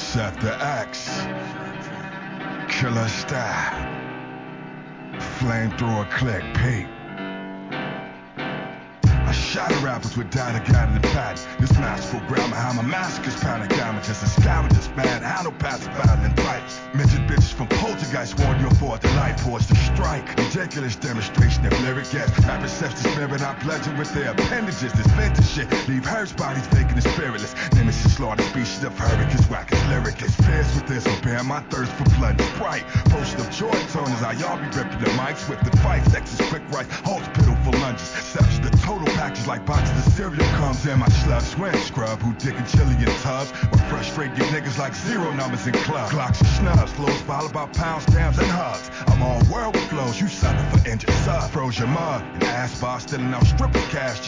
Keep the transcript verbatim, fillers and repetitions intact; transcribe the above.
Set the X, killer style, flamethrower click, Pete. I shatter rappers with data gathering pattern. This masterful grammar, how my massacres panic damages. A scavenger's mad, handle pacified and fight. Midget bitches from poltergeist warn you for a delight pause to strike. Ridiculous demonstration of lyric gas. Rappers sets the spirit, I bludgeon with their appendages. This vintage shit, leave hers bodies vacant and spiritless. Nemesis slaughter species of hurricanes, whack as lyricist. Fierce with this, will bear my thirst for blood and sprite. Post of joy toners, how y'all be ripping the mic. Swift and fights, X's quick right, holds pitiful lunges. Steps the total package like boxes of cereal comes in. My slug swim scrub, who dick and chili in tubs. Or frustrate you niggas like zero numbers in clubs. Glocks and snubs, flows followed by pounds, grams, and hugs. I'm all world with flows, you sucker for injured sub. Froze your mug, and ass bar stealing out strippers cash.